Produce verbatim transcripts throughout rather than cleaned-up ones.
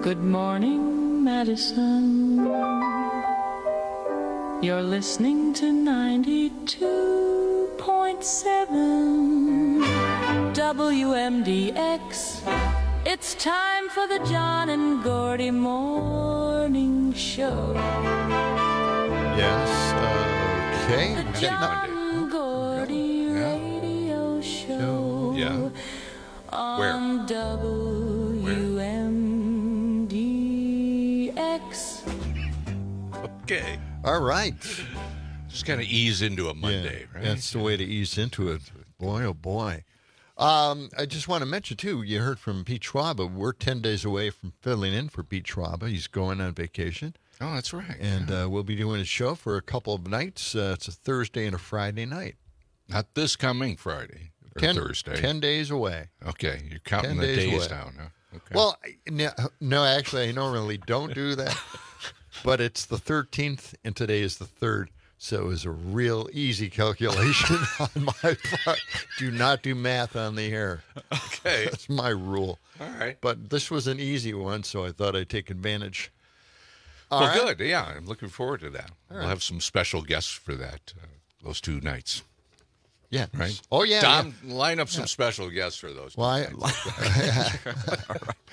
Good morning, Madison. You're listening to ninety-two point seven W M D X. It's time for the John and Gordy Morning Show. Yes, uh, okay. The John and Gordy Yeah. Radio Show. Yeah. On W M D X. Okay. All right. Just kind of ease into a Monday, Yeah, right? that's the way to ease into it. Boy, oh boy. Um, I just want to mention, too, you heard from Pete Schwaba. We're ten days away from filling in for Pete Schwaba. He's going on vacation. Oh, that's right. And uh, we'll be doing a show for a couple of nights. Uh, it's a Thursday and a Friday night. Not this coming Friday or ten, Thursday. Ten days away. Okay, you're counting ten the days days away. down. Huh? Okay. Well, I- no, no, actually, I normally don't do that. But it's the thirteenth, and today is the third. So it was a real easy calculation on my part. Do not do math on the air. okay. That's my rule. All right. But this was an easy one, so I thought I'd take advantage. All well, right. good. Yeah, I'm looking forward to that. We'll right. have some special guests for that, uh, those two nights. Yeah. Right? Oh, yeah. Tom, yeah. line up some special guests for those. Well, I, two nights.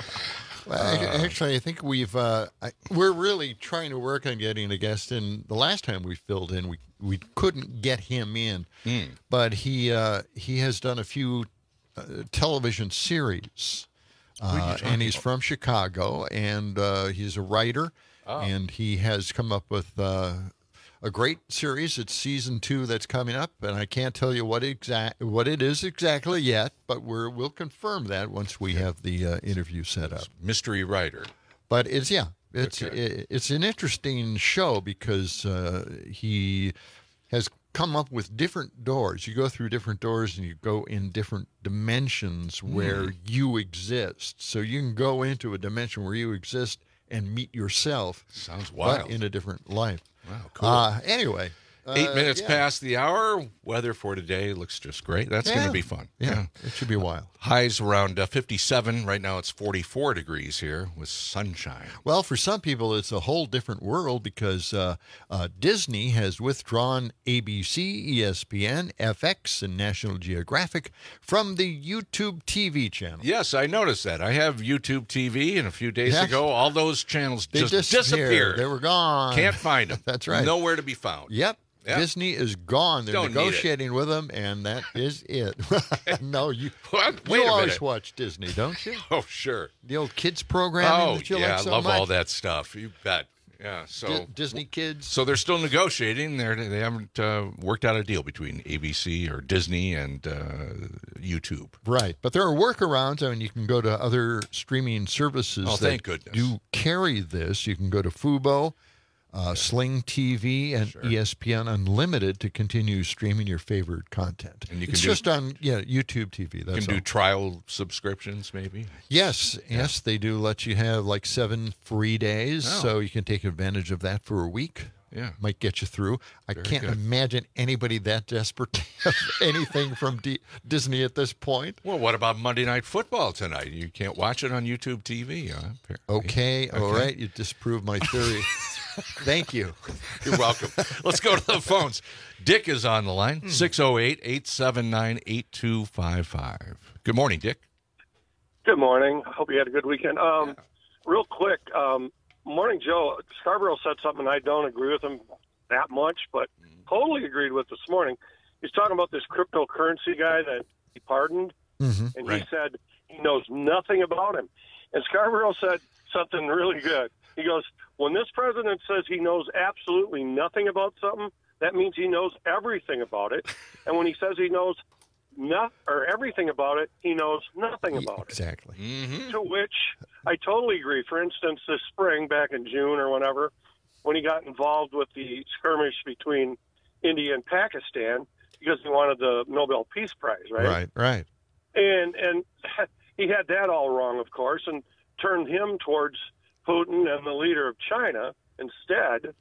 well, I, actually, I think we've uh, I, we're really trying to work on getting a guest in. The last time we filled in, we we couldn't get him in, Mm. but he uh, he has done a few uh, television series, uh, and he's from Chicago, and uh, he's a writer, Oh. and he has come up with. Uh, A great series. It's season two that's coming up, and I can't tell you what exact what it is exactly yet, but we're we'll confirm that once we have the uh, interview set up. Mystery writer. But it's yeah, it's Okay. it, it's an interesting show because uh, he has come up with different doors. You go through different doors and you go in different dimensions where you exist. So you can go into a dimension where you exist and meet yourself, Sounds wild. but in a different life. Wow, cool. Uh, anyway. Eight uh, minutes yeah. past the hour. Weather for today looks just great. That's going Yeah. to be fun. Yeah, it should be wild. Highs around uh, fifty-seven. Right now it's forty-four degrees here with sunshine. Well, for some people, it's a whole different world because uh, uh, Disney has withdrawn A B C, E S P N, F X, and National Geographic from the YouTube T V channel. Yes, I noticed that. I have YouTube T V, and a few days Yeah. ago, all those channels They just disappeared. disappeared. They were gone. Can't find them. That's right. Nowhere to be found. Yep. Yep. Disney is gone. They're Don't need it. negotiating with them, and that is it. no, you, What? you Wait a always minute. watch Disney, don't you? Oh, sure. The old kids programming Oh, that you yeah, like so I love much. all that stuff. You bet. Yeah. So, Di- Disney Kids. so they're still negotiating. They're, they haven't uh, worked out a deal between A B C or Disney and uh, YouTube. Right, but there are workarounds. I mean, you can go to other streaming services Oh, that thank goodness. do carry this. You can go to Fubo, uh, Sling T V, and Sure. E S P N Unlimited to continue streaming your favorite content. And you can it's do- just on yeah YouTube T V. You That's can do all. trial subscriptions, maybe. Yes, yes, they do let you have like seven free days, Oh. so you can take advantage of that for a week. Yeah. Might get you through. I Very can't good. imagine anybody that desperate to have anything from D- Disney at this point. Well, what about Monday Night Football tonight? You can't watch it on YouTube T V, huh? Apparently. Okay, all right, you disproved my theory. Thank you. You're welcome. Let's go to the phones. Dick is on the line, six oh eight, eight seven nine, eight two five five. Good morning, Dick. Good morning. I hope you had a good weekend. Um, Real quick, um, Morning Joe, Scarborough said something I don't agree with him that much, but totally agreed with this morning. He's talking about this cryptocurrency guy that he pardoned, Mm-hmm. and Right. he said he knows nothing about him. And Scarborough said something really good. He goes, when this president says he knows absolutely nothing about something, that means he knows everything about it. And when he says he knows not or everything about it, he knows nothing about it. Exactly. Mm-hmm. To which I totally agree. For instance, this spring, back in June or whenever, when he got involved with the skirmish between India and Pakistan because he wanted the Nobel Peace Prize, right? Right, right. And and he had that all wrong, of course, and turned him towards Putin and the leader of China instead.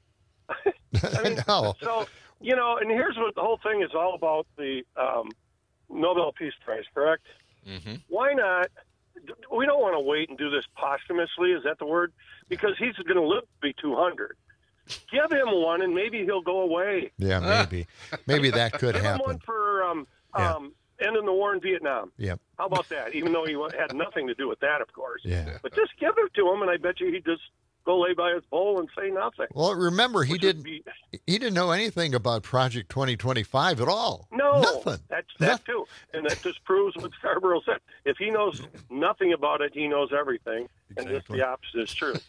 I mean, no. So, you know, and here's what the whole thing is all about, the um, Nobel Peace Prize, correct? Mm-hmm. Why not we don't want to wait and do this posthumously. Is that the word? Because he's going to live to be two hundred. Give him one, and maybe he'll go away. Yeah, maybe. Maybe that could Give happen. him one for um, Yeah. um, ending the war in Vietnam. Yep. How about that? Even though he wa- had nothing to do with that, of course. Yeah. But just give it to him, and I bet you he'd just go lay by his bowl and say nothing. Well, remember, he Which would didn't be- he didn't know anything about Project twenty twenty-five at all. No, Nothing. that's that too, and that just proves what Scarborough said. If he knows nothing about it, he knows everything, and just Exactly. the opposite is true.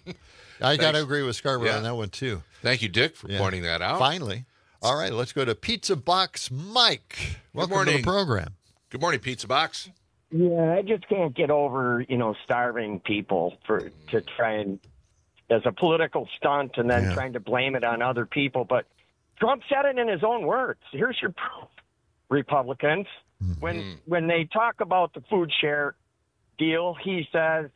I got to Thanks. agree with Scarborough Yeah. on that one, too. Thank you, Dick, for Yeah. pointing that out. Finally. All right, let's go to Pizza Box Mike. Welcome to morning. the program. Good morning, Pizza Box. Yeah, I just can't get over, you know, starving people for to try and as a political stunt and then Yeah. trying to blame it on other people. But Trump said it in his own words. Here's your proof, Republicans. When when they talk about the food share deal, he says,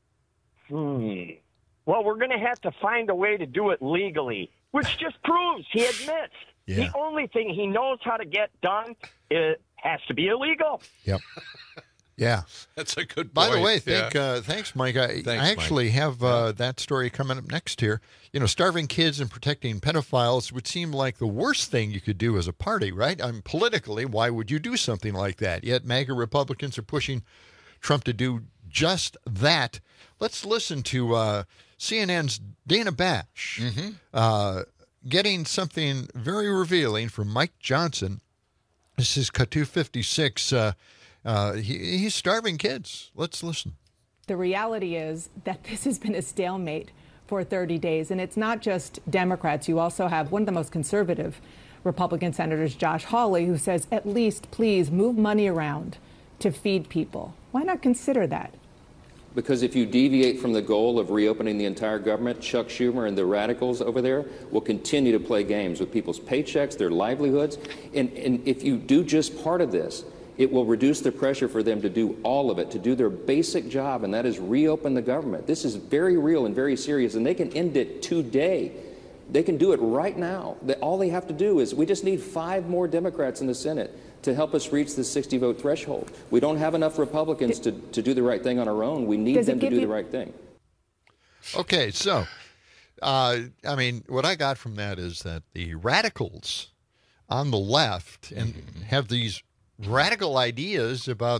hmm, well, we're going to have to find a way to do it legally, which just proves he admits Yeah. the only thing he knows how to get done is, has to be illegal. Yep. Yeah. That's a good By point. the way, Yeah. thank, uh, thanks, Mike. I, Thanks, I actually have uh, that story coming up next here. You know, starving kids and protecting pedophiles would seem like the worst thing you could do as a party, right? I mean, politically, why would you do something like that? Yet MAGA Republicans are pushing Trump to do just that. Let's listen to uh, C N N's Dana Bash uh, getting something very revealing from Mike Johnson. This is K two fifty-six. Uh, uh, he, he's starving kids. Let's listen. The reality is that this has been a stalemate for thirty days. And it's not just Democrats. You also have one of the most conservative Republican senators, Josh Hawley, who says, at least, please move money around to feed people. Why not consider that? Because if you deviate from the goal of reopening the entire government, Chuck Schumer and the radicals over there will continue to play games with people's paychecks, their livelihoods. And, and if you do just part of this, it will reduce the pressure for them to do all of it, to do their basic job, and that is reopen the government. This is very real and very serious, and they can end it today. They can do it right now. They- All they have to do is, we just need five more Democrats in the Senate to help us reach the sixty vote threshold. We don't have enough Republicans to, to do the right thing on our own. We need Does it them to give do you- the right thing. Okay, so, uh, I mean, what I got from that is that the radicals on the left and have these radical ideas about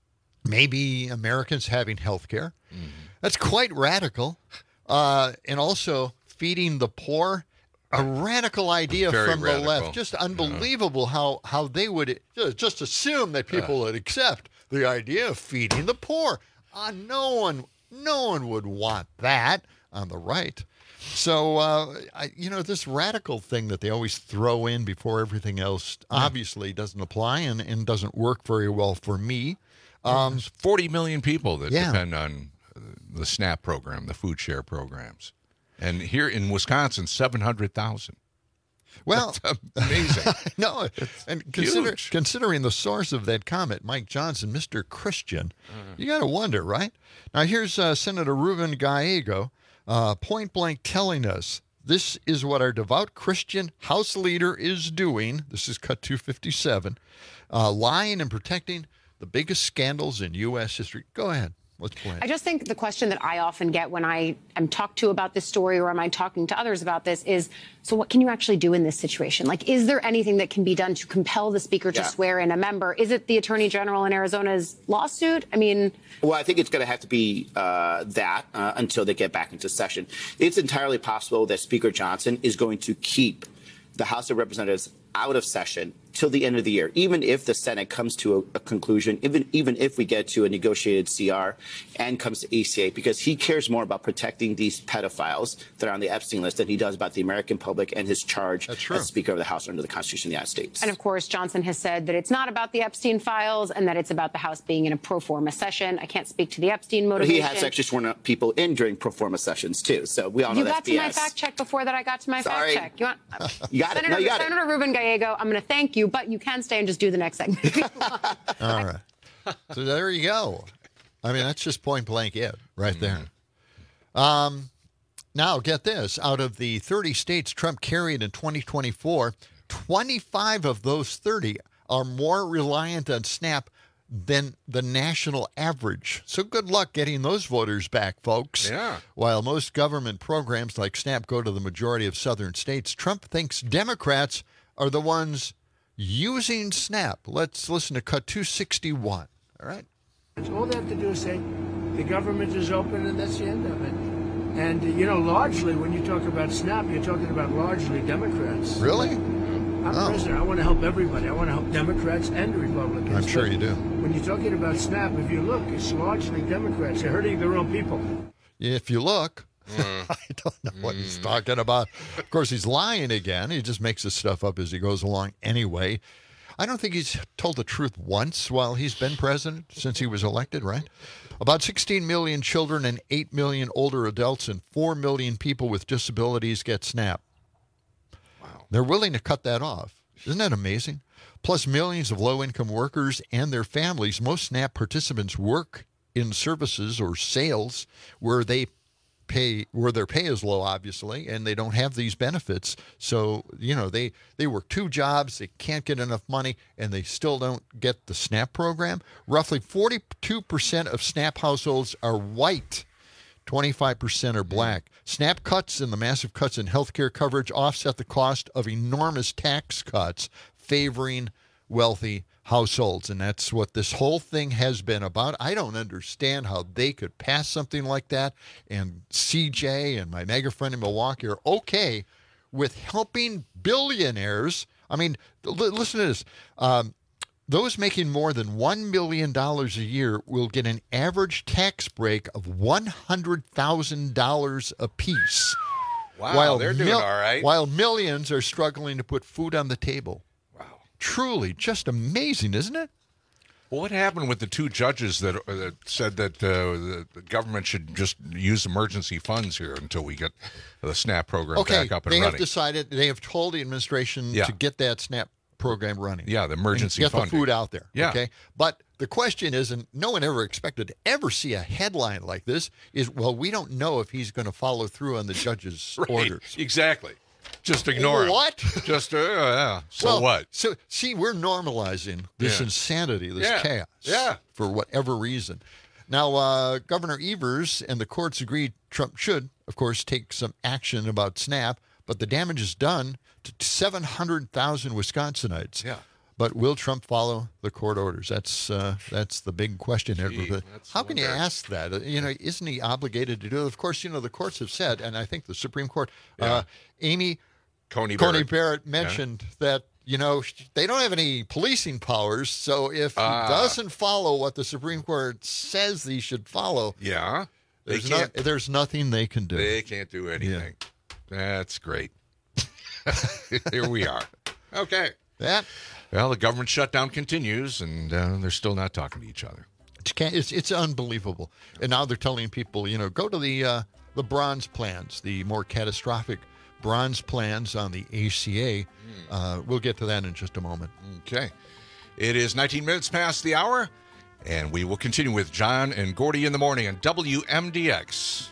maybe Americans having health care. That's quite radical. Uh, and also feeding the poor, a radical idea Very from radical. the left. Just unbelievable how, how they would just assume that people would accept the idea of feeding the poor. Uh, no one, no one would want that on the right. So, uh, I, you know, this radical thing that they always throw in before everything else obviously doesn't apply and, and doesn't work very well for me. Um, There's forty million people that Yeah. depend on uh, the SNAP program, the food share programs. And here in Wisconsin, seven hundred thousand. well, Amazing. no, and consider, huge. considering the source of that comment, Mike Johnson, Mister Christian, you got to wonder, right? Now, here's uh, Senator Ruben Gallego uh, point blank telling us this is what our devout Christian House leader is doing. This is Cut two fifty-seven, uh, lying and protecting the biggest scandals in U S history. Go ahead. Let's play it. I just think the question that I often get when I am talked to about this story or am I talking to others about this is, so what can you actually do in this situation? Like, is there anything that can be done to compel the speaker to Yeah. swear in a member? Is it the attorney general in Arizona's lawsuit? I mean, Well, I think it's going to have to be uh, that uh, until they get back into session. It's entirely possible that Speaker Johnson is going to keep the House of Representatives out of session till the end of the year, even if the Senate comes to a, a conclusion, even even if we get to a negotiated C R and comes to A C A, because he cares more about protecting these pedophiles that are on the Epstein list than he does about the American public and his charge That's true. as Speaker of the House under the Constitution of the United States. and of course, Johnson has said that it's not about the Epstein files and that it's about the House being in a pro forma session. I can't speak to the Epstein But motivation. he has actually sworn out people in during pro forma sessions too, so we all know You that's got to B my S. fact check before that I got to my Sorry. fact check. You want? You got it. Senator, No, you got it. Senator Ruben Gallego, I'm going to thank you, but you can stay and just do the next segment. All right. So there you go. I mean, that's just point blank it right there. Um, now, get this. Out of the thirty states Trump carried in twenty twenty-four, twenty-five of those thirty are more reliant on SNAP than the national average. So good luck getting those voters back, folks. Yeah. While most government programs like SNAP go to the majority of southern states, Trump thinks Democrats are the ones using SNAP. Let's listen to cut two sixty-one. All right. All they have to do is say the government is open and that's the end of it. And, uh, you know, largely when you talk about SNAP, you're talking about largely Democrats. Really? I'm Oh. president. I want to help everybody. I want to help Democrats and Republicans. I'm sure But you do. When you're talking about SNAP, if you look, it's largely Democrats. They're hurting their own people. If you look, I don't know what he's talking about. Of course, he's lying again. He just makes this stuff up as he goes along anyway. I don't think he's told the truth once while he's been president since he was elected, right? About sixteen million children and eight million older adults and four million people with disabilities get SNAP. Wow. They're willing to cut that off. Isn't that amazing? Plus millions of low-income workers and their families. Most SNAP participants work in services or sales where they pay where their pay is low, obviously, and they don't have these benefits. So, you know, they, they work two jobs, they can't get enough money, and they still don't get the SNAP program. Roughly forty-two percent of SNAP households are white. twenty-five percent are black. SNAP cuts and the massive cuts in health care coverage offset the cost of enormous tax cuts favoring wealthy households. And that's what this whole thing has been about. I don't understand how they could pass something like that. And C J and my mega friend in Milwaukee are okay with helping billionaires. I mean, l- listen to this. Um, those making more than one million dollars a year will get an average tax break of one hundred thousand dollars apiece. Wow, they're doing all right. While millions are struggling to put food on the table. Truly, just amazing, isn't it? Well, what happened with the two judges that, uh, that said that uh, the, the government should just use emergency funds here until we get the SNAP program Okay, back up and they running? have decided, they have told the administration Yeah. to get that SNAP program running. Yeah, the emergency and get funding. the food out there. Yeah. Okay, but the question is, and no one ever expected to ever see a headline like this, is, well, we don't know if he's going to follow through on the judge's Right, orders. Exactly. Just ignore him. What? Just, uh, yeah. So Well, what? So, see, we're normalizing this Yeah. insanity, this Yeah. chaos, Yeah. for whatever reason. Now, uh, Governor Evers and the courts agreed Trump should, of course, take some action about SNAP, but the damage is done to seven hundred thousand Wisconsinites. Yeah. But will Trump follow the court orders? That's uh, that's the big question. Gee, But that's how can you wonder. ask that? Uh, You know, isn't he obligated to do it? Of course, you know, the courts have said, and I think the Supreme Court, Yeah. uh, Amy Coney Coney Barrett. Barrett mentioned that, you know, they don't have any policing powers. So if Ah. he doesn't follow what the Supreme Court says he should follow, Yeah. They there's, no, can't, there's nothing they can do. they can't do anything. That's great. Here we are. Okay. that Well, the government shutdown continues, and uh, they're still not talking to each other. it's, can't- it's it's unbelievable. And now they're telling people, you know, go to the uh, the bronze plans, the more catastrophic bronze plans on the A C A. Uh, we'll get to that in just a moment. Okay. It is nineteen minutes past the hour, and we will continue with John and Gordy in the morning on W M D X.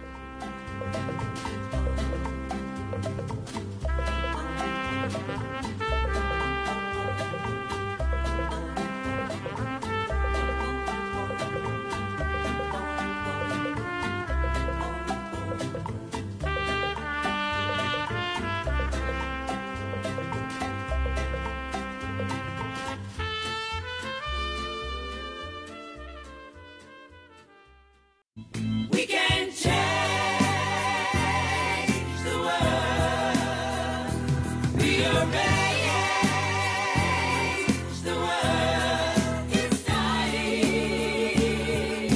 We can change the world. Rearrange the world. It's time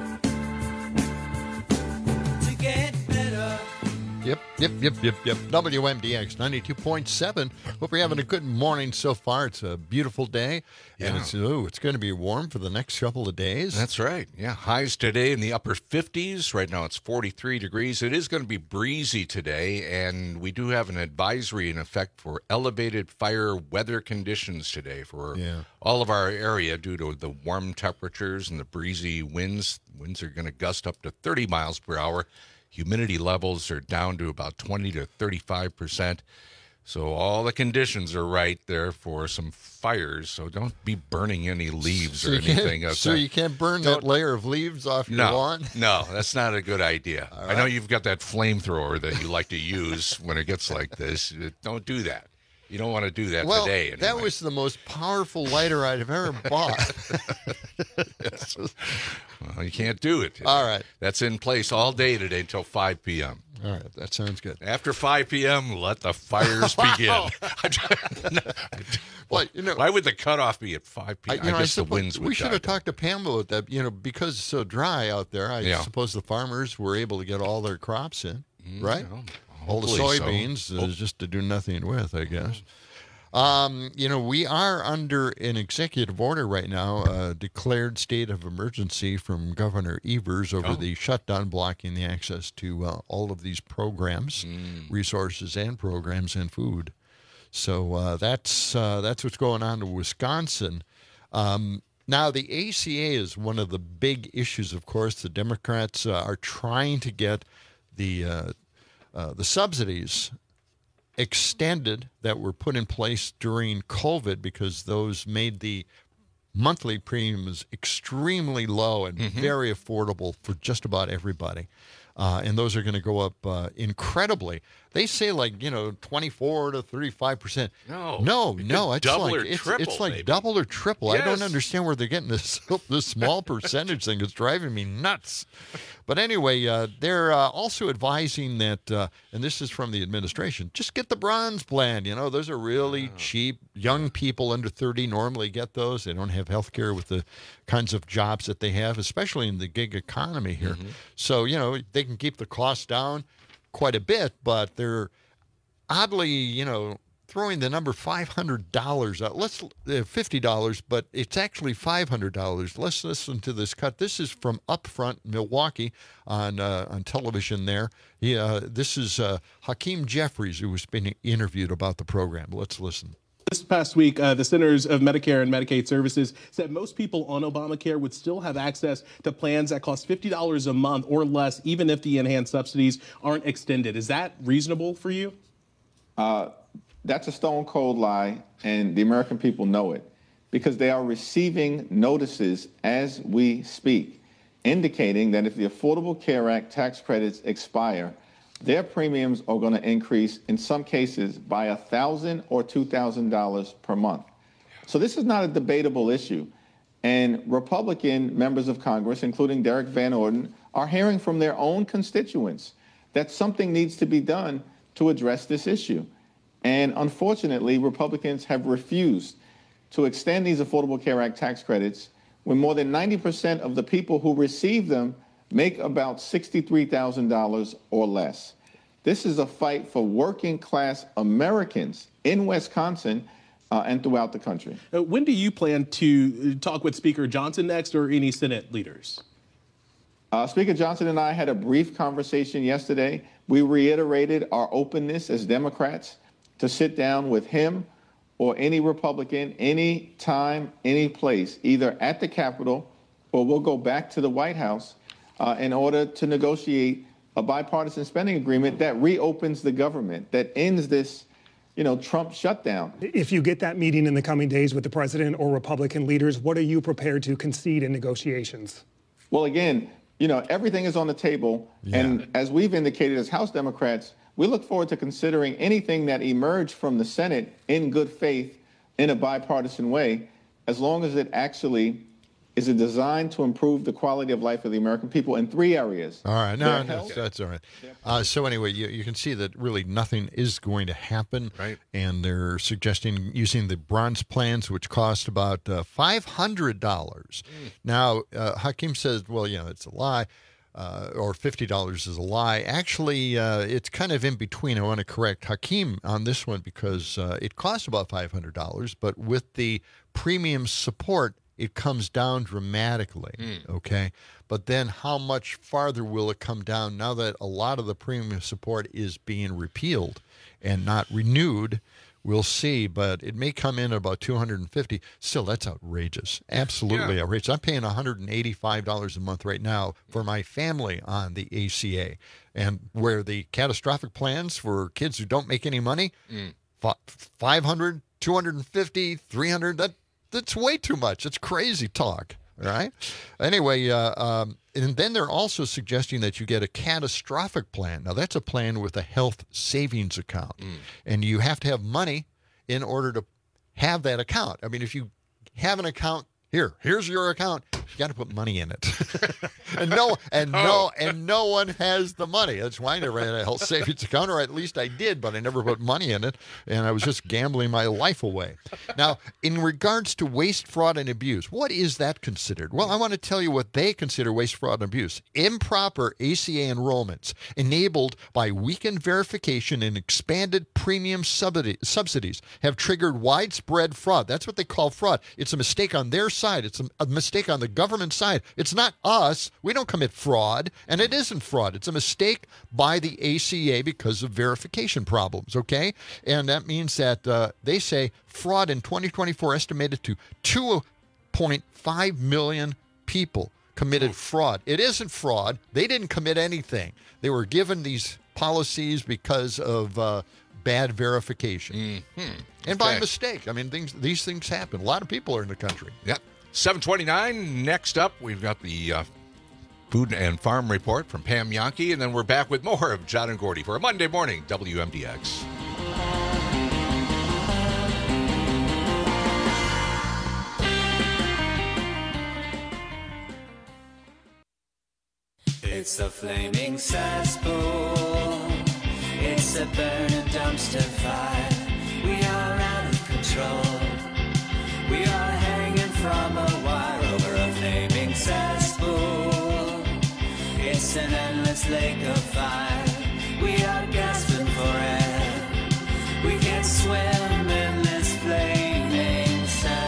to get better. Yep, yep, yep, yep, yep. W M D X ninety-two point seven. Hope you're having a good morning so far. It's a beautiful day, and Yeah. it's oh, it's going to be warm for the next couple of days. That's right. Yeah. Highs today in the upper fifties. Right now it's forty-three degrees. It is going to be breezy today, and we do have an advisory in effect for elevated fire weather conditions today for Yeah. all of our area due to the warm temperatures and the breezy winds. Winds are going to gust up to thirty miles per hour. Humidity levels are down to about twenty to thirty-five percent. So all the conditions are right there for some fires. So don't be burning any leaves So or you can't- anything. So you can't burn that layer of leaves off your no, lawn? no, that's not a good idea. All I know right. you've got that flamethrower that you like to use when it gets like this. Don't do that. You don't want to do that Well, today. Anyway. that was the most powerful lighter I've ever bought. Well, you can't do it. All right. That's in place all day today until five p.m. All right, that sounds good. After five p.m., let the fires begin. Well, you know, Why would the cutoff be at five I, p.m.? you I, know, I guess the suppo- winds would we should die have down. talked to Pamela with that. You know, because it's so dry out there, I Yeah. suppose the farmers were able to get all their crops in, right? well, all the hopefully so. soybeans uh, just to do nothing with, I guess. Um, you know, we are under an executive order right now, uh, declared state of emergency from Governor Evers over Oh. the shutdown blocking the access to uh, all of these programs, resources and programs and food. So uh, that's uh, that's what's going on in Wisconsin. Um, now, the A C A is one of the big issues, of course. The Democrats uh, are trying to get the uh, uh, the subsidies extended that were put in place during COVID because those made the monthly premiums extremely low and very affordable for just about everybody. Uh, and those are going to go up uh, incredibly. They say like, you know, twenty-four to thirty-five percent. No. No, It no. could It's double like, or it's, triple, it's like maybe. double or triple. I don't Yes. understand where they're getting this, this small percentage thing. It's driving me nuts. But anyway, uh, they're uh, also advising that, uh, and this is from the administration, just get the bronze plan. You know, those are really cheap. Young people under thirty normally get those. They don't have health care with the kinds of jobs that they have, especially in the gig economy here. So, you know, they can keep the costs down quite a bit, but they're oddly, you know, throwing the number five hundred dollars out. Let's uh, fifty dollars, but it's actually five hundred dollars. Let's listen to this cut. This is from Upfront Milwaukee on uh, on television there. He, uh, this is uh, Hakeem Jeffries, who was being interviewed about the program. Let's listen. This past week, uh, the Centers of Medicare and Medicaid Services said most people on Obamacare would still have access to plans that cost fifty dollars a month or less, even if the enhanced subsidies aren't extended. Is that reasonable for you? Uh, that's a stone cold lie, and the American people know it because they are receiving notices as we speak, indicating that if the Affordable Care Act tax credits expire, their premiums are going to increase in some cases by one thousand dollars or two thousand dollars per month. So this is not a debatable issue. And Republican members of Congress, including Derek Van Orden, are hearing from their own constituents that something needs to be done to address this issue. And unfortunately, Republicans have refused to extend these Affordable Care Act tax credits when more than ninety percent of the people who receive them make about sixty-three thousand dollars or less. This is a fight for working class Americans in Wisconsin uh, and throughout the country. Uh, when do you plan to talk with Speaker Johnson next or any Senate leaders? Uh, Speaker Johnson and I had a brief conversation yesterday. We reiterated our openness as Democrats to sit down with him or any Republican, any time, any place, either at the Capitol or we'll go back to the White House uh, in order to negotiate a bipartisan spending agreement that reopens the government, that ends this, you know, Trump shutdown. If you get that meeting in the coming days with the president or Republican leaders, what are you prepared to concede in negotiations? Well, again, you know, everything is on the table. Yeah. And as we've indicated as House Democrats, we look forward to considering anything that emerged from the Senate in good faith in a bipartisan way, as long as it actually is a design to improve the quality of life of the American people in three areas. All right, no, Their no health- that's all right. Uh, so anyway, you, you can see that really nothing is going to happen, Right. and they're suggesting using the bronze plans, which cost about uh, five hundred dollars. Now, uh, Hakeem says, well, you know, it's a lie, uh, or fifty dollars is a lie. Actually, uh, it's kind of in between. I want to correct Hakeem on this one because uh, it costs about five hundred dollars, but with the premium support, it comes down dramatically, okay? But then how much farther will it come down now that a lot of the premium support is being repealed and not renewed? We'll see, but it may come in at about two hundred fifty. Still, that's outrageous. Absolutely Yeah. outrageous. I'm paying one hundred eighty-five dollars a month right now for my family on the A C A. And where the catastrophic plans for kids who don't make any money, five hundred, two hundred fifty, three hundred. That that's way too much. It's crazy talk. Right? Anyway, uh, um, and then they're also suggesting that you get a catastrophic plan. Now, that's a plan with a health savings account. Mm. And you have to have money in order to have that account. I mean, if you have an account, here, here's your account. You got to put money in it. and no and Oh. no and no one has the money. That's why I never had a health savings account, or at least I did, but I never put money in it, and I was just gambling my life away. Now, in regards to waste, fraud, and abuse, what is that considered? Well, I want to tell you what they consider waste, fraud, and abuse. Improper A C A enrollments enabled by weakened verification and expanded premium subsidy, subsidies have triggered widespread fraud. That's what they call fraud. It's a mistake on their side. It's a, a mistake on the government side. It's not us. We don't commit fraud, and it isn't fraud. It's a mistake by the A C A because of verification problems, okay? And that means that uh, they say fraud in twenty twenty-four estimated to two point five million people committed fraud. It isn't fraud. They didn't commit anything. They were given these policies because of uh, bad verification. Mm-hmm. And by Okay. mistake. I mean, things these things happen. A lot of people are in the country. Yep. seven twenty-nine. Next up, we've got the uh, Food and Farm Report from Pam Yankee, and then we're back with more of John and Gordy for a Monday morning W M D X. It's a flaming cesspool. It's a burning dumpster fire. We are out of control. We are hanging from a wire over a flaming cesspool. It's an endless lake of fire. We are gasping for air. We can swim in this flaming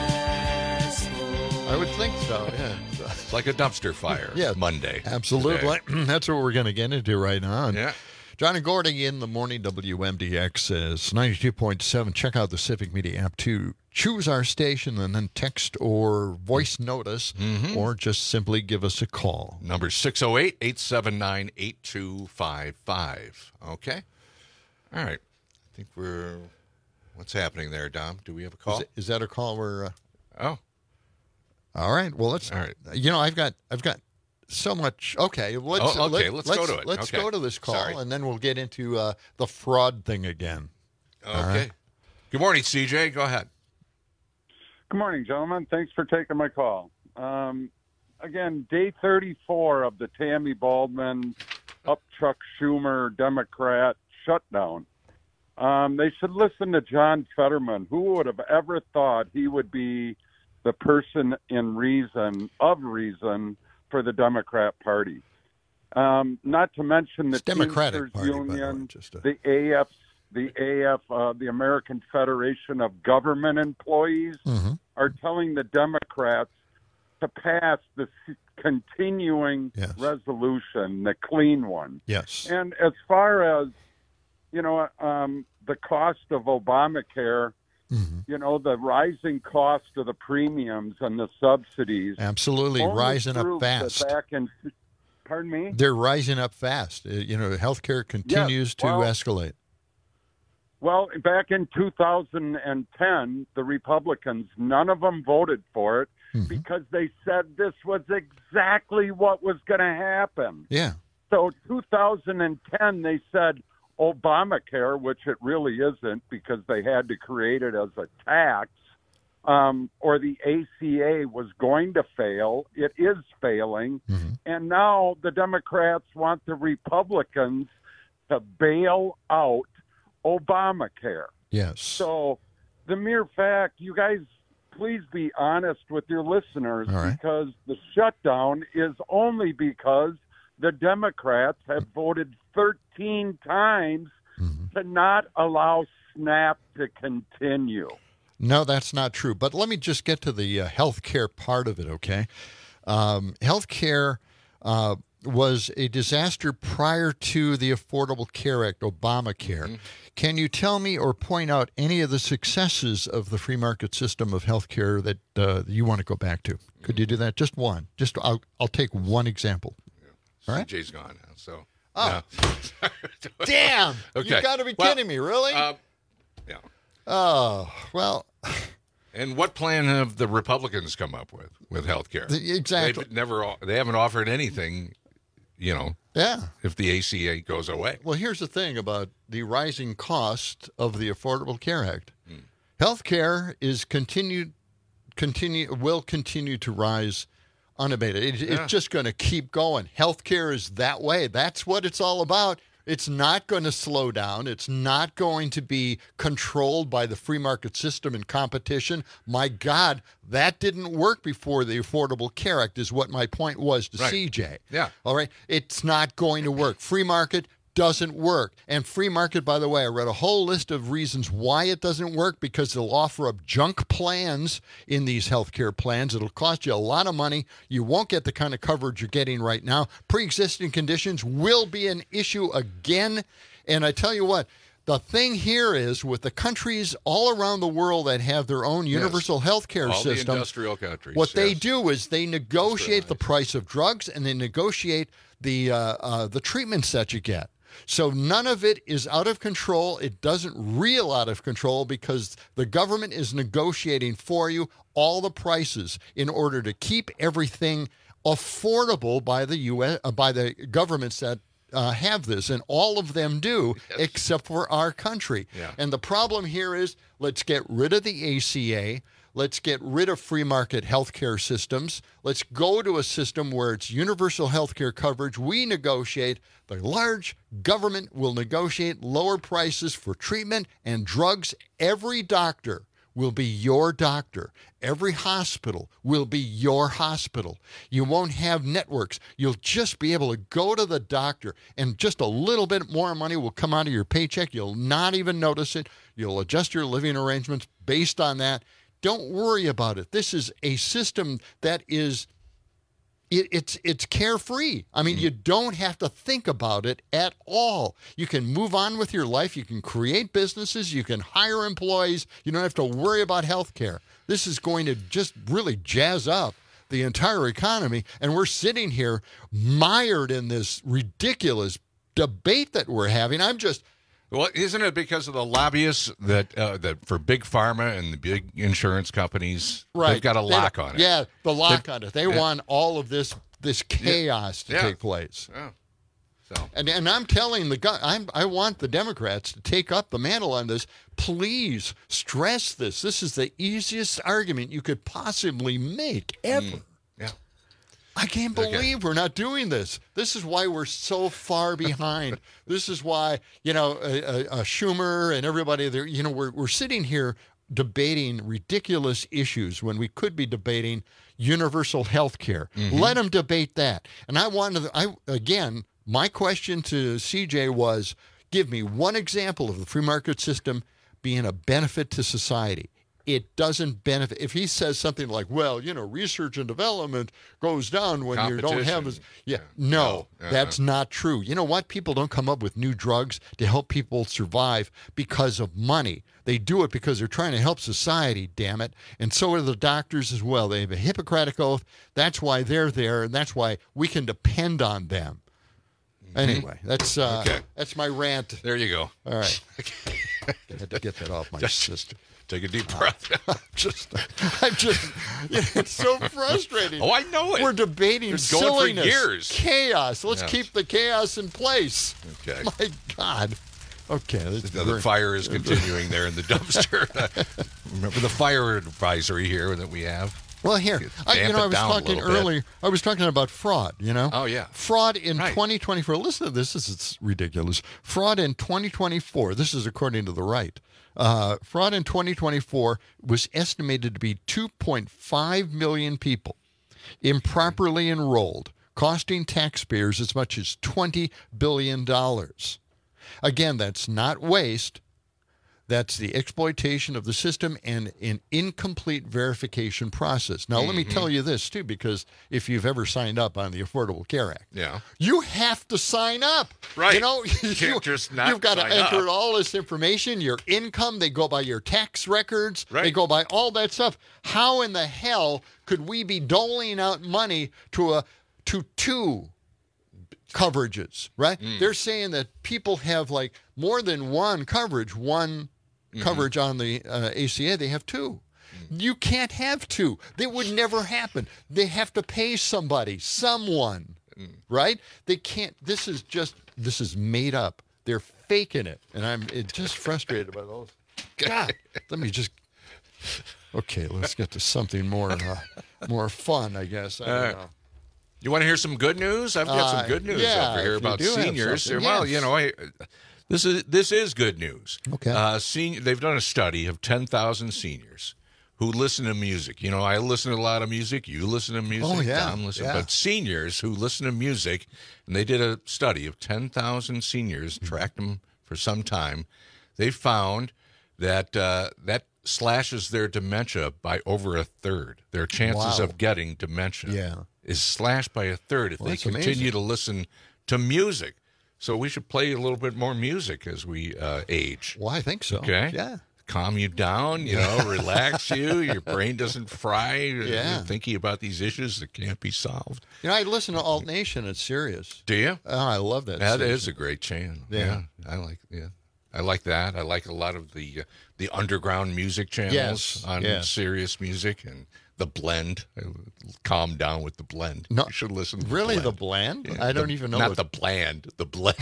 cesspool. I would think so, yeah. It's like a dumpster fire. Yeah. Monday. Absolutely. That's what we're going to get into right now. And Yeah. John and Gordy in the morning, W M D X says ninety-two point seven. Check out the Civic Media app to choose our station and then text or voice note us Mm-hmm. or just simply give us a call. Number six oh eight, eight seven nine, eight two five five. Okay. All right. I think we're. What's happening there, Dom? Do we have a call? Is, it, is that a call where? Uh, oh. All right. Well, let's. All right. You know, I've got. I've got. So much. Okay, let's Oh, okay, let, let's go to it. Let's Okay. go to this call, Sorry. and then we'll get into uh, the fraud thing again. Okay. All right. Good morning, C J. Go ahead. Good morning, gentlemen. Thanks for taking my call. Um, again, day thirty-four of the Tammy Baldwin, up Chuck Schumer, Democrat shutdown. Um, they should listen to John Fetterman. Who would have ever thought he would be the person in reason, of reason, for the Democrat Party? Um, not to mention the It's Democratic Teamsters Party, by the way, Union, just a- the A F, the A F, uh, the American Federation of Government Employees, Mhm. are telling the Democrats to pass the s- continuing Yes. resolution, the clean one. Yes. And as far as, you know, um, the cost of Obamacare, Mm-hmm. you know, the rising cost of the premiums and the subsidies. Absolutely, only rising up proves that fast. Back in, pardon me? They're rising up fast. Uh, You know, healthcare continues well- to escalate. Well, back in two thousand ten, the Republicans, none of them voted for it Mm-hmm. because they said this was exactly what was going to happen. Yeah. So two thousand ten, they said Obamacare, which it really isn't because they had to create it as a tax, um, or the A C A was going to fail. It is failing. And now the Democrats want the Republicans to bail out Obamacare. Yes. So the mere fact, you guys, please be honest with your listeners, All right. because the shutdown is only because the Democrats have voted thirteen times Mm-hmm. to not allow SNAP to continue. No, that's not true. But let me just get to the uh, health care part of it, okay? Um, health care uh, was a disaster prior to the Affordable Care Act, Obamacare. Mm-hmm. Can you tell me or point out any of the successes of the free market system of health care that uh, you want to go back to? Could you do that? Just one. Just I'll, I'll take one example. All right? C J's gone now, so. Oh. yeah. Damn! Okay. You got to be Well, kidding me, really? Uh, yeah. Oh, well. And what plan have the Republicans come up with with health care? Exactly. They've never, they haven't offered anything, you know, yeah. if the A C A goes away. Well, here's the thing about the rising cost of the Affordable Care Act. Hmm. Health care is continued, continue, will continue to rise unabated. It, Yeah. It's just going to keep going. Health care is that way. That's what it's all about. It's not going to slow down. It's not going to be controlled by the free market system and competition. My God, that didn't work before the Affordable Care Act is what my point was to Right. C J. Yeah. All right? It's not going to work. Free market doesn't work. And free market, by the way, I read a whole list of reasons why it doesn't work, because they'll offer up junk plans in these healthcare plans. It'll cost you a lot of money. You won't get the kind of coverage you're getting right now. Pre-existing conditions will be an issue again. And I tell you what, the thing here is with the countries all around the world that have their own universal Yes. health care All system, the industrial countries. what they yes. do is they negotiate the price of drugs and they negotiate the uh, uh, the treatments that you get. So none of it is out of control. It doesn't reel out of control because the government is negotiating for you all the prices in order to keep everything affordable by the U S uh, by the governments that uh, have this, and all of them do, Yes. except for our country. Yeah. And the problem here is, let's get rid of the A C A. Let's get rid of free market healthcare systems. Let's go to a system where it's universal healthcare coverage. We negotiate. The large government will negotiate lower prices for treatment and drugs. Every doctor will be your doctor. Every hospital will be your hospital. You won't have networks. You'll just be able to go to the doctor, and just a little bit more money will come out of your paycheck. You'll not even notice it. You'll adjust your living arrangements based on that. Don't worry about it. This is a system that is, it, it's it's carefree. I mean, mm. you don't have to think about it at all. You can move on with your life. You can create businesses. You can hire employees. You don't have to worry about health care. This is going to just really jazz up the entire economy. And we're sitting here mired in this ridiculous debate that we're having. I'm just... Well, isn't it because of the lobbyists that uh, that for big pharma and the big insurance companies, right. they've got a they, lock on it? Yeah, the lock they, on it. They yeah. want all of this this chaos yeah. to yeah. take place. Yeah. So. And and I'm telling the guy, I'm I want the Democrats to take up the mantle on this. Please stress this. This is the easiest argument you could possibly make ever. Mm. Yeah. I can't believe okay. we're not doing this. This is why we're so far behind. This is why, you know, uh, uh, Schumer and everybody there, you know, we're we're sitting here debating ridiculous issues when we could be debating universal health care. Mm-hmm. Let them debate that. And I wanted, I again, my question to C J was, give me one example of the free market system being a benefit to society. It doesn't benefit. If he says something like, well, you know, research and development goes down when you don't have as, yeah, no, no uh-huh. that's not true. You know what? People don't come up with new drugs to help people survive because of money. They do it because they're trying to help society, damn it. And so are the doctors as well. They have a Hippocratic oath. That's why they're there, and that's why we can depend on them. Mm-hmm. Anyway, that's uh, okay. that's my rant. There you go. All right. I had to get that off my Just, system. Take a deep breath. I'm just, I'm just, you know, it's so frustrating. Oh, I know it. We're debating it's silliness, going for years. chaos. Let's yes. keep the chaos in place. Okay. My God. Okay. The, the fire is continuing there in the dumpster. Remember the fire advisory here that we have? Well, here, I, you know, I was talking earlier. Bit. I was talking about fraud, you know? Oh, yeah. Fraud in right. twenty twenty-four. Listen to this. This is ridiculous. Fraud in twenty twenty-four. This is according to the right. Uh, fraud in twenty twenty-four was estimated to be two point five million people improperly enrolled, costing taxpayers as much as twenty billion dollars. Again, that's not waste. That's the exploitation of the system and an incomplete verification process. Now, mm-hmm. let me tell you this, too, because if you've ever signed up on the Affordable Care Act, yeah. you have to sign up. Right. You know, you can't just not you've got to enter up. all this information, your income. They go by your tax records. Right. They go by all that stuff. How in the hell could we be doling out money to a to two coverages, right? Mm. They're saying that people have like more than one coverage, one Mhm. coverage on the uh, A C A, they have two. You can't have two. They would never happen. They have to pay somebody, someone, right? They can't. This is just, this is made up. They're faking it. And I'm it just frustrated by those. God, let me just, okay, let's get to something more, uh, more fun, I guess. I don't Uh, know. You want to hear some good news? I've got Uh, some good news yeah, over here if you about do have seniors. something, Well, yes. you know, I, this is this is good news. Okay. Uh, senior, they've done a study of ten thousand seniors who listen to music. You know, I listen to a lot of music. You listen to music. Oh, yeah, Tom listen. yeah. But seniors who listen to music, and they did a study of ten thousand seniors, Mm-hmm. tracked them for some time. They found that uh, that slashes their dementia by over a third. Their chances Wow. of getting dementia Yeah. is slashed by a third if Well, they that's continue amazing. to listen to music. So we should play a little bit more music as we uh, age. Well, I think so. Okay. Yeah. Calm you down, you know, relax you. Your brain doesn't fry. Yeah. You're thinking about these issues that can't be solved. You know, I listen to Alt Nation. It's serious. Do you? Oh, I love that. That station. is a great channel. Yeah. I like. Yeah, I like that. I like a lot of the uh, the underground music channels Yes, on yeah. Serious Music and the Blend. I calm down with the Blend. No, you should listen. To Really, the the Blend. blend? Yeah, I don't the- even know. Not what- the bland, the blend.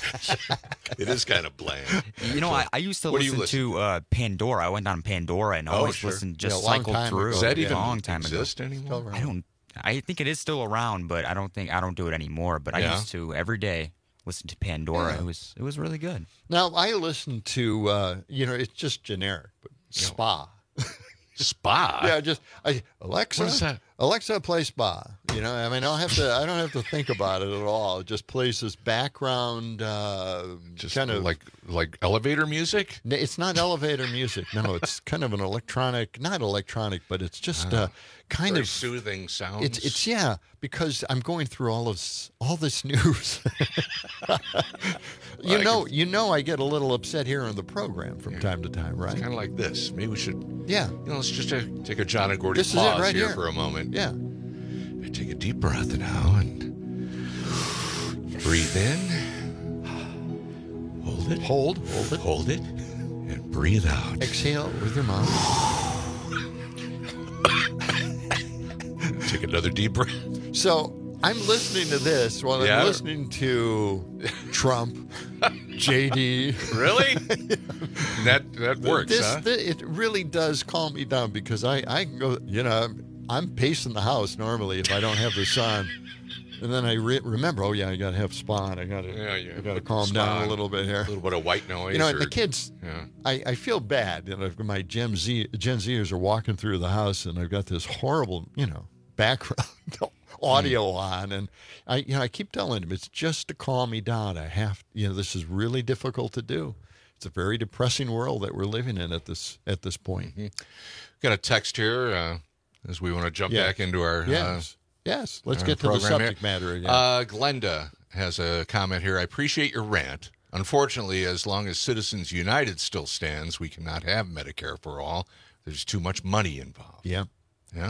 It is kind of bland. You know, I, I used to What do you listen, to uh, Pandora. I went on Pandora and Oh, always sure. listened, Yeah, just a long cycled time through. ago. Does that a even long time exist ago. anymore? I don't. I think it is still around, but I don't think I don't do it anymore. But I Yeah. used to every day listen to Pandora. Yeah. It was it was really good. Now I listen to, uh, you know, it's just generic, but Spa. Spa. Yeah, just I, Alexa. What is that? Alexa, play Spa. You know, I mean, I don't have to. I don't have to think about it at all. It just plays this background, uh, Just kind of like like elevator music. N- It's not elevator music. No, it's kind of an electronic, not electronic, but it's just uh, kind Very of soothing sounds. It's it's yeah, because I'm going through all of s- all this news. you I know, can- you know, I get a little upset here on the program from time to time, right? Kind of like this. Maybe we should. Yeah. You know, let's just uh, take a John and Gordy This is it pause right here here. for a moment. Yeah. And take a deep breath now and breathe in. Hold it. Hold, hold it. Hold it. And breathe out. Exhale with your mouth. Take another deep breath. So I'm listening to this while Yeah. I'm listening to Trump, J D. Really? that that works, This, huh? thi- it really does calm me down because I, I can go, you know, I'm, I'm pacing the house normally if I don't have this on. And then I re- remember, oh, yeah, I got to have Spawn. I got to Yeah, yeah. I got to calm down Spawn. a little bit here. A little bit of white noise. You know, or, and the kids, Yeah. I, I feel bad. You know, my Gen Z Gen Zers are walking through the house, and I've got this horrible, you know, background audio on, and I, you know, I keep telling them it's just to calm me down. I have, you know, this is really difficult to do. It's a very depressing world that we're living in at this at this point. Mm-hmm. Got a text here uh, as we want to jump Yes. back into our. Yes, yes. Let's our get to the program subject here. matter again. Uh, Glenda has a comment here. I appreciate your rant. Unfortunately, as long as Citizens United still stands, we cannot have Medicare for all. There's too much money involved. Yeah. Yeah.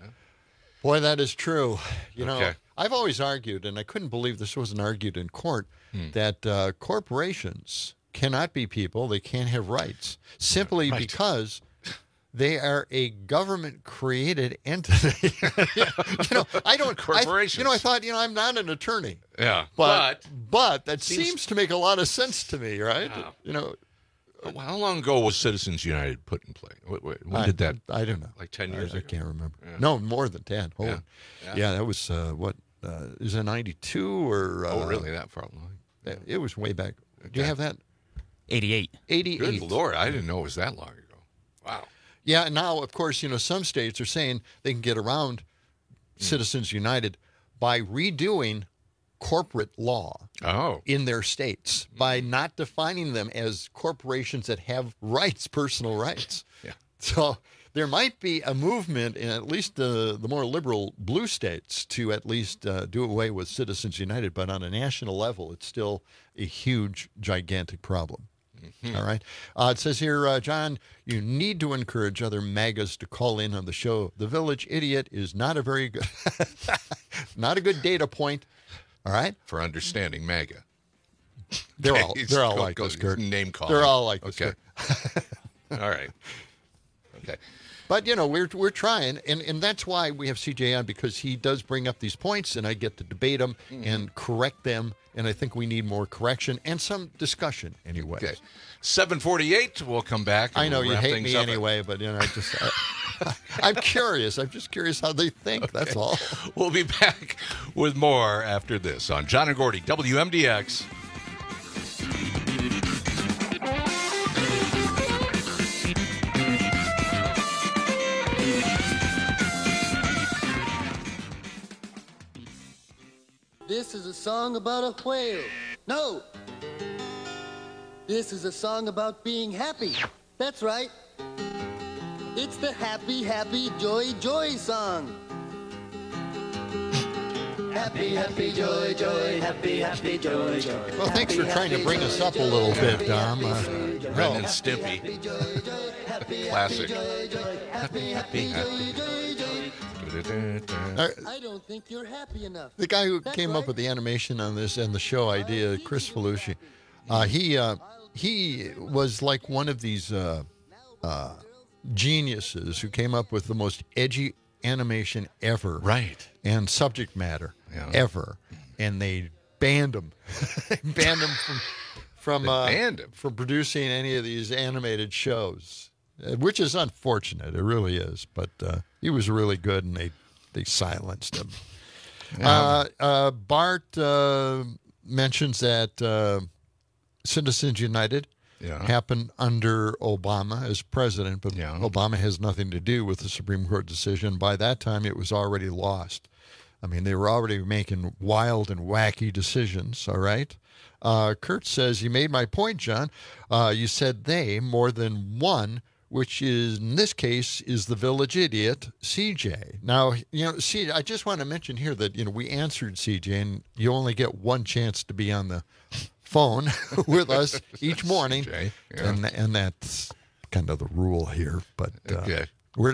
Boy, that is true. You know, Okay. I've always argued, and I couldn't believe this wasn't argued in court, Hmm. that uh, corporations cannot be people. They can't have rights simply Right. because they are a government-created entity. you know, I don't. I, Corporations. you know, I thought, you know, I'm not an attorney, Yeah. but but, that seems- seems, to make a lot of sense to me, right? Yeah. You know, But how long ago was Citizens United put in play? Wh- wh- When I, did that? I don't know. Like ten I- years I, ago? can't remember. Yeah. No, more than ten. Hold Yeah. on. Yeah. Yeah. that was uh, what uh, is it ninety-two or? Uh, Oh, really? That far along? It it was way back. Do you Okay. have that? eighty-eight. eighty-eight. Good Lord, I didn't know it was that long ago. Wow. Yeah. Now, of course, you know some states are saying they can get around Hmm. Citizens United by redoing corporate law Oh. in their states by not defining them as corporations that have rights, personal rights. Yeah. So there might be a movement in at least the, the more liberal blue states to at least uh, do away with Citizens United, but on a national level, it's still a huge, gigantic problem. Mm-hmm. All right. Uh, it says here, uh, John, you need to encourage other MAGAs to call in on the show. The Village Idiot is not a very good, not a good data point. All right. For understanding MAGA. They're all Okay, they're all go- like go- this, Kurt. Name calling. They're all like this, Okay. Kurt. All right. Okay. But you know, we're we're trying, and, and that's why we have C J on, because he does bring up these points, and I get to debate them Mm-hmm. and correct them. And I think we need more correction and some discussion anyway. Okay. seven forty-eight. We'll come back. and I know we'll you wrap hate things me up. anyway, but you know, I just I, I'm curious. I'm just curious how they think. Okay. That's all. We'll be back with more after this on John and Gordy, W M D X. This is a song about a whale. No. This is a song about being happy. That's right. It's the happy, happy, joy, joy song. Happy, happy, joy, joy, happy, happy, joy, joy. Well, thanks for trying to bring us up a little bit, Dom. Uh, Ren and Stimpy. Classic. Happy, happy, happy. Uh, I don't think you're happy enough. The guy who That's came right. up with the animation on this and the show idea, Chris Felucci, uh, he uh, he was like one of these uh, uh, geniuses who came up with the most edgy animation ever, right? And subject matter Yeah. ever, and they banned him, banned him from from They uh, banned him. from producing any of these animated shows, uh, which is unfortunate. It really is, but uh, he was really good, and they they silenced him. Uh, uh, Bart uh, mentions that uh, Citizens United Yeah. happened under Obama as president, but Yeah. Obama has nothing to do with the Supreme Court decision. By that time, it was already lost. I mean, they were already making wild and wacky decisions, all right? Uh, Kurt says, you made my point, John. Uh, you said they more than one, which is, in this case, is the village idiot, C J. Now, you know, see, I just want to mention here that, you know, we answered C J, and you only get one chance to be on the phone with us each morning. C J, yeah. and, and that's kind of the rule here, but uh, Okay. we're...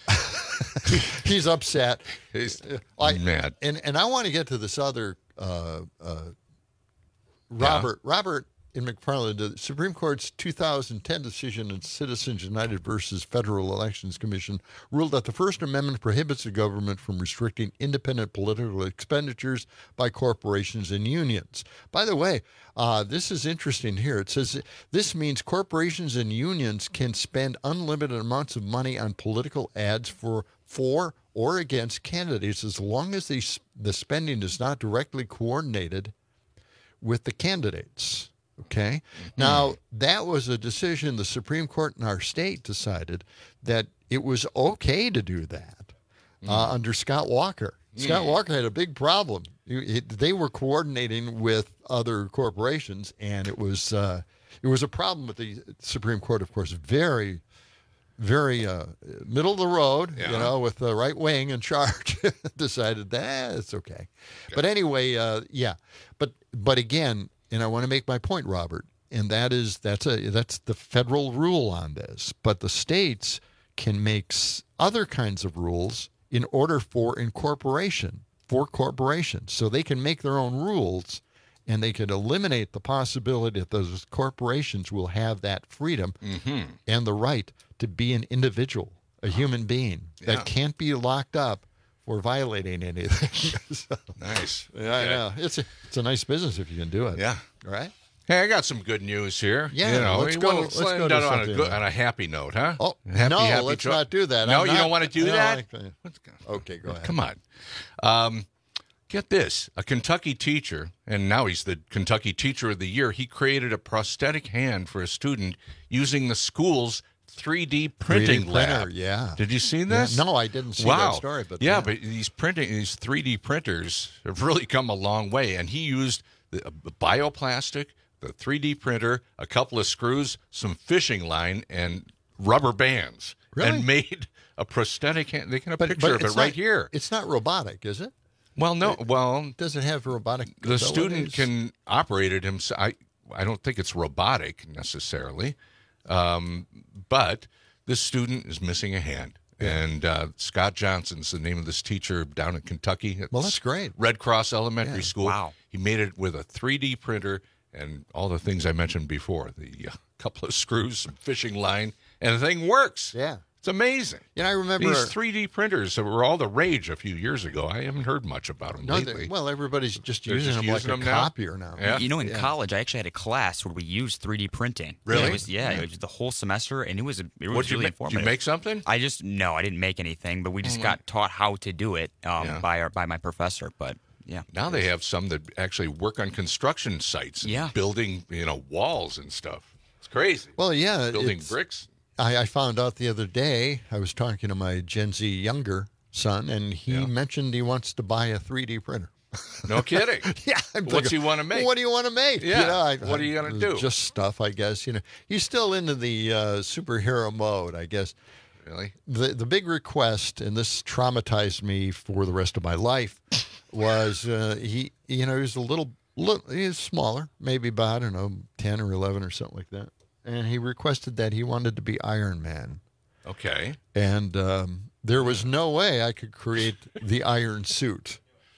He's upset. He's I, mad. And and I want to get to this other uh, uh, Robert Robert in McFarland, the Supreme Court's two thousand ten decision in Citizens United versus Federal Elections Commission ruled that the First Amendment prohibits the government from restricting independent political expenditures by corporations and unions. By the way, uh, this is interesting here. It says this means corporations and unions can spend unlimited amounts of money on political ads for for or against candidates as long as they, the spending is not directly coordinated with the candidates. Okay. Mm-hmm. Now, that was a decision the Supreme Court in our state decided that it was okay to do that mm. uh, under Scott Walker. Mm. Scott Walker had a big problem. It, it, they were coordinating with other corporations, and it was uh, it was a problem with the Supreme Court, of course, very, very uh, middle of the road, yeah. you know, with the right wing in charge, decided that it's okay. okay. But anyway, uh, yeah. But but again, and I want to make my point, Robert, and that is that's a that's the federal rule on this. But the states can make s- other kinds of rules in order for incorporation, for corporations. So they can make their own rules, and they can eliminate the possibility that those corporations will have that freedom mm-hmm. and the right to be an individual, a human being yeah. that can't be locked up for violating anything. So, nice. Yeah, I yeah. know. It's a, it's a nice business if you can do it. Yeah. All right? Hey, I got some good news here. Yeah, you know, let's we go- wanna- let's end go to on a, something good, else. on a happy note, huh? Oh, happy, no, happy let's jo- not do that. No, I'm you not- don't want to do no, that? I- okay, go ahead. Come on. Um, get this. A Kentucky teacher, and now he's the Kentucky Teacher of the Year, he created a prosthetic hand for a student using the school's three D printing three D lab. printer, yeah. Did you see Yeah, this? no, I didn't see wow. that story, but yeah, yeah. but these printing, these three D printers have really come a long way. And he used the, uh, bioplastic, the three D printer, a couple of screws, some fishing line, and rubber bands, Really? and made a prosthetic hand. They can have a But, picture but of it it's right not, here. It's not robotic, is it? Well, no. Well, does it have robotic? The student abilities? can operate it himself. I, I don't think it's robotic necessarily, um, but this student is missing a hand. Yeah. And uh, Scott Johnson's the name of this teacher down in Kentucky. Well, that's great. Red Cross Elementary Yeah. School. Wow. He made it with a three D printer and all the things I mentioned before, the uh, couple of screws, some fishing line, and the thing works. Yeah. It's amazing. Yeah, I remember these three D printers that were all the rage a few years ago. I haven't heard much about them No, lately. they- well, everybody's just They're using just them using like them a now? copier now. Yeah. You know, in Yeah. college, I actually had a class where we used three D printing. Really? It was, yeah, it was the whole semester, and it was it was What'd you really make? Did you informative. make something? I just no, I didn't make anything, but we just Oh, got taught how to do it um, Yeah. by our by my professor. But yeah, Now they have some that actually work on construction sites and Yeah. building, you know, walls and stuff. It's crazy. Well, yeah. Building it's- bricks. I, I found out the other day, I was talking to my Gen Z younger son, and he mentioned he wants to buy a three D printer. No kidding. Yeah. I'm What's thinking, he want to make? What do you want to make? Yeah. You know, I- What are you gonna I- do? Just stuff, I guess. You know, he's still into the uh, superhero mode, I guess. Really? The the big request, and this traumatized me for the rest of my life, was uh, he. You know, he was a little, little. He was smaller, maybe about I don't know, ten or eleven or something like that. And he requested that he wanted to be Iron Man. Okay. And um, there was no way I could create the iron suit.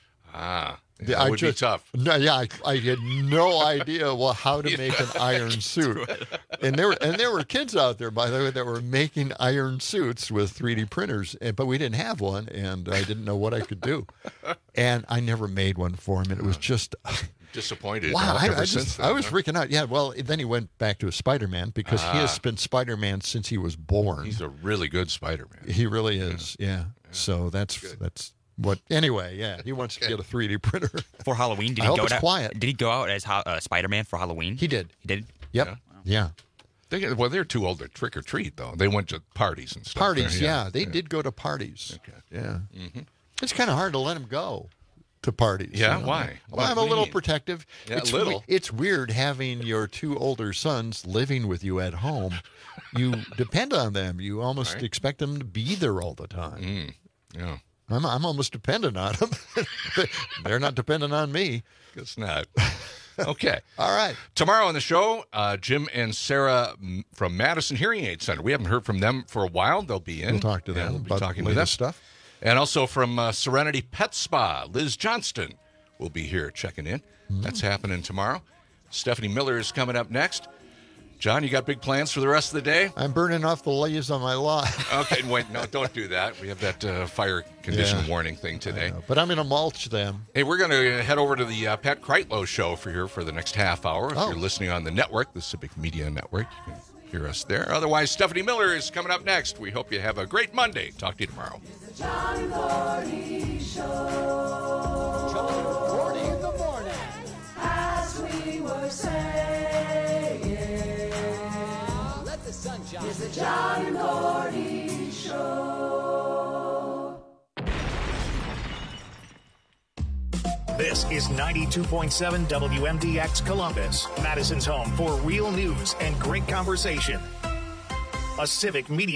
Ah, The- that I would just- be tough. No, yeah, I, I had no idea well, how to make an iron suit. And there were and there were kids out there, by the way, that were making iron suits with three D printers, and, but we didn't have one, and I didn't know what I could do. And I never made one for him, and it was just Disappointed. wow. I, ever I since just then, I was huh? freaking out. Yeah, well, then he went back to Spider-Man because he has Ah. been Spider-Man since he was born. He's a really good Spider-Man. He really is. Yeah. So that's that's what. Anyway, yeah, he wants to get a three D printer. for Halloween, did I he hope go it's out? quiet. Did he go out as ho- uh, Spider-Man for Halloween? He did. He did. Yep. Yeah. They get, well, they're too old to trick or treat, though. They went to parties and stuff. Parties. there, Yeah, they did go to parties. Okay. Yeah. Mm-hmm. It's kind of hard to let him go to parties. Yeah, you know? why? Well, What I'm do a you little mean? protective. Yeah, it's a little. we- it's weird having your two older sons living with you at home. You depend on them. You almost Right. expect them to be there all the time. Mm, yeah. I'm I'm almost dependent on them. They're not dependent on me. Guess not. Okay. All right. Tomorrow on the show, uh, Jim and Sarah m- from Madison Hearing Aid Center. We haven't heard from them for a while. They'll be in. We'll talk to Yeah, them we'll be about talking the to them. latest stuff. And also from uh, Serenity Pet Spa, Liz Johnston will be here checking in. Mm-hmm. That's happening tomorrow. Stephanie Miller is coming up next. John, you got big plans for the rest of the day? I'm burning off the leaves on my lawn. Okay, wait, no, don't do that. We have that uh, fire condition Yeah. warning thing today. But I'm going to mulch them. Hey, we're going to head over to the uh, Pat Kreitlow show for here for the next half hour. If Oh. you're listening on the network, the Civic Media Network, you can hear us there. Otherwise, Stephanie Miller is coming up next. We hope you have a great Monday. Talk to you tomorrow. John Gordy Show. John Gordy in the morning. As we were saying, let the sun shine. It's the John Gordy Show. This is ninety-two point seven W M D X Columbus, Madison's home for real news and great conversation. A Civic Media